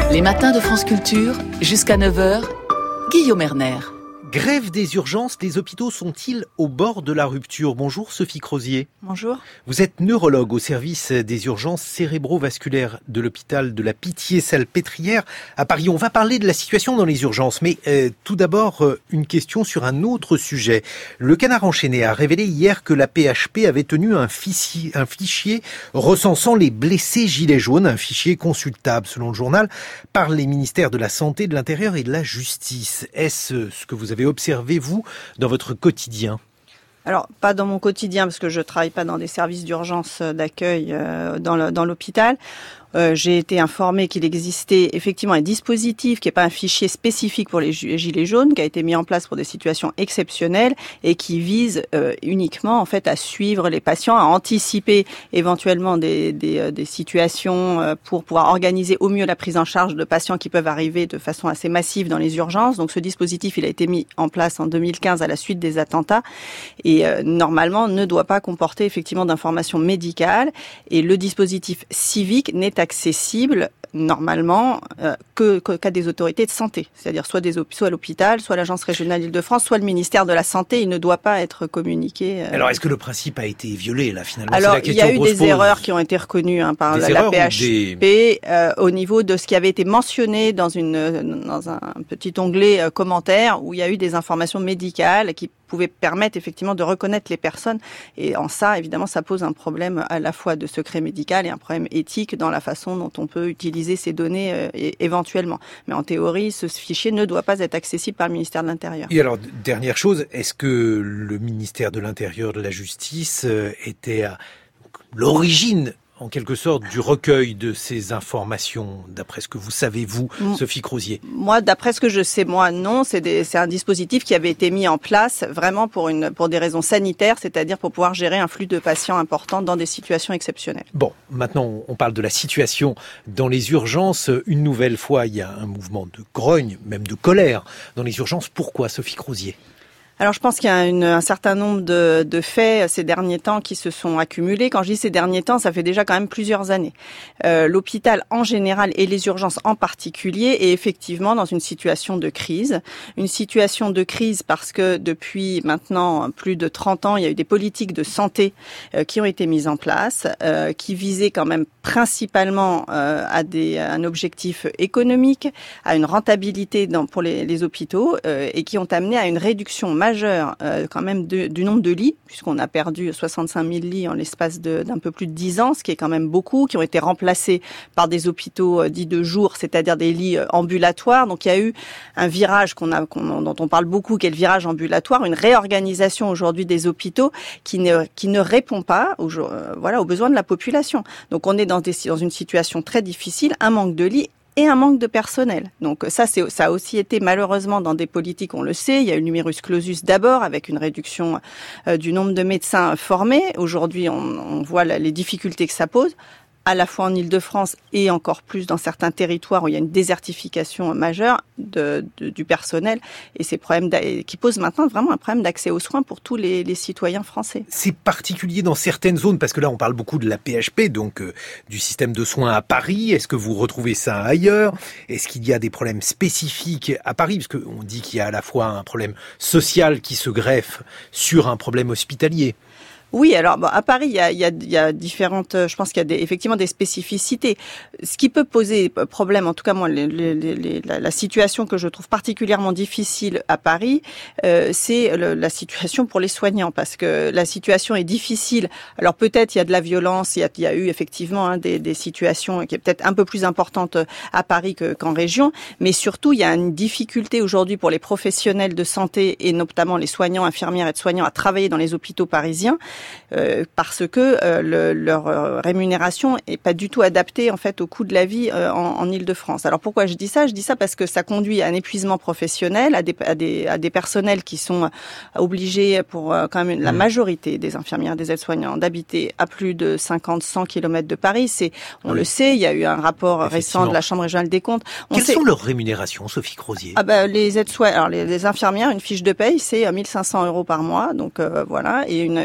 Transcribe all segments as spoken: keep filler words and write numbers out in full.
Les matins de France Culture, jusqu'à neuf heures, Guillaume Erner. Grève des urgences, les hôpitaux sont-ils au bord de la rupture? Bonjour Sophie Crozier. Bonjour. Vous êtes neurologue au service des urgences cérébrovasculaires de l'hôpital de la Pitié-Salpêtrière à Paris. On va parler de la situation dans les urgences, mais euh, tout d'abord euh, une question sur un autre sujet. Le Canard enchaîné a révélé hier que la P H P avait tenu un fichier, un fichier recensant les blessés gilets jaunes, un fichier consultable selon le journal par les ministères de la Santé, de l'Intérieur et de la Justice. Est-ce ce que vous avez observé, vous, dans votre quotidien? Alors, pas dans mon quotidien, parce que je travaille pas dans des services d'urgence d'accueil euh, dans, le, dans l'hôpital. Euh, j'ai été informée qu'il existait effectivement un dispositif qui n'est pas un fichier spécifique pour les gilets jaunes, qui a été mis en place pour des situations exceptionnelles et qui vise euh, uniquement en fait à suivre les patients, à anticiper éventuellement des, des, des situations euh, pour pouvoir organiser au mieux la prise en charge de patients qui peuvent arriver de façon assez massive dans les urgences. Donc ce dispositif, il a été mis en place en deux mille quinze à la suite des attentats et euh, normalement ne doit pas comporter effectivement d'informations médicales, et le dispositif civique n'est accessible normalement euh, que, que qu'à des autorités de santé, c'est-à-dire soit des soit l'hôpital, soit l'agence régionale Île-de-France, soit le ministère de la Santé. Il ne doit pas être communiqué. Euh... Alors est-ce que le principe a été violé là finalement? Alors c'est la question il y a eu des pose. erreurs qui ont été reconnues hein, par des la, la P H P des... euh, au niveau de ce qui avait été mentionné dans une dans un petit onglet euh, commentaires où il y a eu des informations médicales qui pouvaient permettre effectivement de reconnaître les personnes, et en ça évidemment ça pose un problème à la fois de secret médical et un problème éthique dans la façon dont on peut utiliser ces données euh, éventuellement. Mais en théorie, ce fichier ne doit pas être accessible par le ministère de l'Intérieur. Et alors, dernière chose, est-ce que le ministère de l'Intérieur, de la Justice euh, était à l'origine en quelque sorte du recueil de ces informations, d'après ce que vous savez, vous, Sophie Crozier? Moi, d'après ce que je sais, moi, non. C'est, des, c'est un dispositif qui avait été mis en place vraiment pour, une, pour des raisons sanitaires, c'est-à-dire pour pouvoir gérer un flux de patients important dans des situations exceptionnelles. Bon, maintenant, on parle de la situation dans les urgences. Une nouvelle fois, il y a un mouvement de grogne, même de colère dans les urgences. Pourquoi, Sophie Crozier? Alors je pense qu'il y a une, un certain nombre de, de faits ces derniers temps qui se sont accumulés. Quand je dis ces derniers temps, ça fait déjà quand même plusieurs années. Euh, l'hôpital en général et les urgences en particulier est effectivement dans une situation de crise. Une situation de crise parce que depuis maintenant plus de trente ans, il y a eu des politiques de santé euh, qui ont été mises en place, euh, qui visaient quand même principalement euh, à, des, à un objectif économique, à une rentabilité dans, pour les, les hôpitaux euh, et qui ont amené à une réduction majeure majeur euh, quand même de, du nombre de lits, puisqu'on a perdu soixante-cinq mille lits en l'espace de, d'un peu plus de dix ans, ce qui est quand même beaucoup, qui ont été remplacés par des hôpitaux euh, dits de jour, c'est-à-dire des lits euh, ambulatoires. Donc il y a eu un virage qu'on a, qu'on, dont on parle beaucoup, qui est le virage ambulatoire, une réorganisation aujourd'hui des hôpitaux qui ne, qui ne répond pas aux, euh, voilà, aux besoins de la population. Donc on est dans, des, dans une situation très difficile, un manque de lits et un manque de personnel. Donc ça, c'est, ça a aussi été malheureusement dans des politiques, on le sait, il y a eu le numerus clausus d'abord, avec une réduction euh, du nombre de médecins formés. Aujourd'hui, on, on voit la, les difficultés que ça pose, à la fois en Île-de-France et encore plus dans certains territoires où il y a une désertification majeure de, de, du personnel, et ces problèmes qui posent maintenant vraiment un problème d'accès aux soins pour tous les, les citoyens français. C'est particulier dans certaines zones, parce que là on parle beaucoup de la P H P, donc euh, du système de soins à Paris. Est-ce que vous retrouvez ça ailleurs? Est-ce qu'il y a des problèmes spécifiques à Paris? Parce qu'on dit qu'il y a à la fois un problème social qui se greffe sur un problème hospitalier. Oui, alors bon, à Paris, il y a, il y a, il y a différentes. Je pense qu'il y a des, effectivement des spécificités. Ce qui peut poser problème, en tout cas moi, les, les, les, la, la situation que je trouve particulièrement difficile à Paris, euh, c'est le, la situation pour les soignants, parce que la situation est difficile. Alors peut-être il y a de la violence, il y a, il y a eu effectivement hein, des, des situations qui est peut-être un peu plus importante à Paris que, qu'en région, mais surtout il y a une difficulté aujourd'hui pour les professionnels de santé et notamment les soignants, infirmières, aides-soignants à travailler dans les hôpitaux parisiens. Euh, parce que euh, le, leur euh, rémunération est pas du tout adaptée en fait au coût de la vie euh, en, en Île-de-France. Alors pourquoi je dis ça? Je dis ça parce que ça conduit à un épuisement professionnel, à des, à des, à des personnels qui sont obligés pour euh, quand même la majorité des infirmières, des aides-soignants d'habiter à plus de cinquante à cent kilomètres de Paris. C'est, on oui. le sait, il y a eu un rapport récent de la Chambre régionale des comptes. On Quelles sait... sont leurs rémunérations, Sophie Crozier? Ah ben les aides-soignants, alors les, les infirmières, une fiche de paye, c'est mille cinq cents euros par mois, donc euh, voilà, et une, une aide-soignante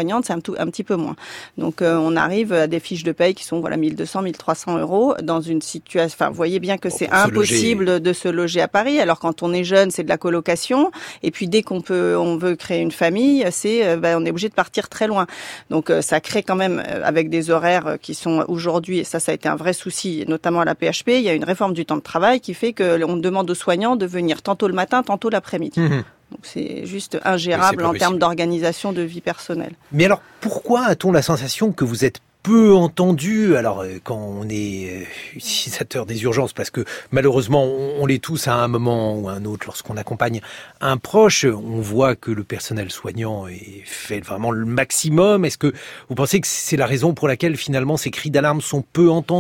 soignante, c'est un, tout, un petit peu moins. Donc euh, on arrive à des fiches de paye qui sont voilà mille deux cents, mille trois cents euros dans une situation. Enfin, vous voyez bien que c'est impossible se de se loger à Paris. Alors quand on est jeune, c'est de la colocation. Et puis dès qu'on peut, on veut créer une famille, c'est euh, ben, on est obligé de partir très loin. Donc euh, ça crée quand même euh, avec des horaires qui sont aujourd'hui, et ça, ça a été un vrai souci, notamment à la P H P. Il y a une réforme du temps de travail qui fait que on demande aux soignants de venir tantôt le matin, tantôt l'après-midi. Mmh. Donc c'est juste ingérable en termes d'organisation de vie personnelle. Mais alors, pourquoi a-t-on la sensation que vous êtes peu entendu, alors quand on est utilisateur des urgences, parce que malheureusement on l'est tous à un moment ou à un autre lorsqu'on accompagne un proche, on voit que le personnel soignant fait vraiment le maximum. Est-ce que vous pensez que c'est la raison pour laquelle finalement ces cris d'alarme sont peu entendus ?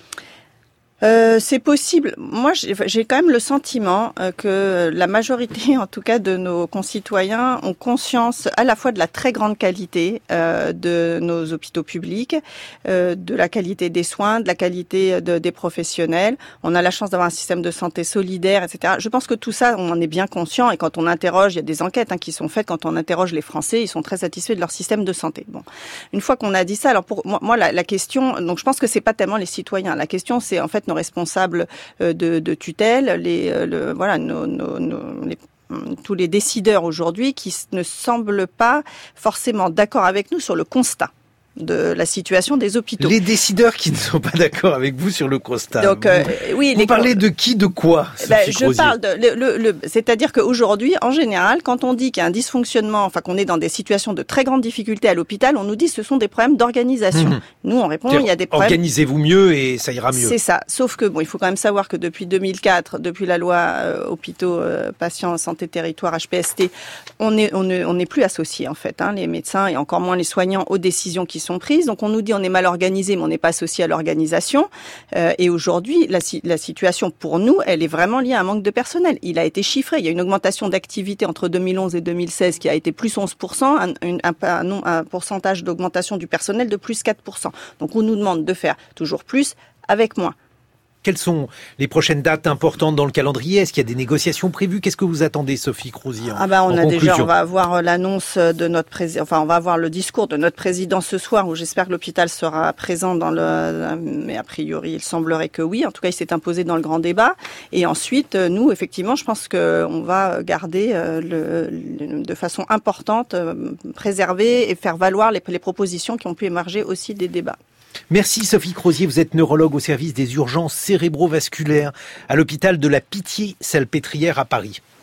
Euh, c'est possible. Moi, j'ai, j'ai quand même le sentiment euh, que la majorité, en tout cas, de nos concitoyens ont conscience à la fois de la très grande qualité euh, de nos hôpitaux publics, euh, de la qualité des soins, de la qualité de, des professionnels. On a la chance d'avoir un système de santé solidaire, et cetera. Je pense que tout ça, on en est bien conscient. Et quand on interroge, il y a des enquêtes hein, qui sont faites. Quand on interroge les Français, ils sont très satisfaits de leur système de santé. Bon, une fois qu'on a dit ça, alors pour moi, moi la, la question, donc je pense que c'est pas tellement les citoyens. La question, c'est en fait nos responsables de, de tutelle, les, le, voilà, nos, nos, nos, les, tous les décideurs aujourd'hui qui ne semblent pas forcément d'accord avec nous sur le constat de la situation des hôpitaux. Les décideurs qui ne sont pas d'accord avec vous sur le constat. Donc, euh, oui, vous les... parlez de qui, de quoi, ben, je parle de, le, le, le, c'est-à-dire qu'aujourd'hui, en général, quand on dit qu'il y a un dysfonctionnement, enfin qu'on est dans des situations de très grande difficulté à l'hôpital, on nous dit que ce sont des problèmes d'organisation. Mmh. Nous, on répond, il y a des problèmes. Organisez-vous mieux et ça ira mieux. C'est ça. Sauf que bon, il faut quand même savoir que depuis deux mille quatre, depuis la loi euh, hôpitaux, euh, patients, santé, territoire, H P S T, on est, on ne, on n'est plus associés en fait, hein, les médecins et encore moins les soignants aux décisions qui sont prises. Donc on nous dit on est mal organisé, mais on n'est pas associé à l'organisation. Euh, et aujourd'hui, la, la situation pour nous, elle est vraiment liée à un manque de personnel. Il a été chiffré. Il y a une augmentation d'activité entre deux mille onze et deux mille seize qui a été plus onze pour cent, un, un, un, un pourcentage d'augmentation du personnel de plus quatre pour cent. Donc on nous demande de faire toujours plus avec moins. Quelles sont les prochaines dates importantes dans le calendrier ? Est-ce qu'il y a des négociations prévues ? Qu'est-ce que vous attendez, Sophie Crozier ? Ah bah on a déjà, on va avoir l'annonce de notre président, enfin on va avoir le discours de notre président ce soir où j'espère que l'hôpital sera présent dans le, mais a priori il semblerait que oui. En tout cas il s'est imposé dans le grand débat. Et ensuite nous effectivement je pense que on va garder le, le, de façon importante préserver et faire valoir les, les propositions qui ont pu émerger aussi des débats. Merci Sophie Crozier, vous êtes neurologue au service des urgences cérébrovasculaires à l'hôpital de la Pitié-Salpêtrière à Paris.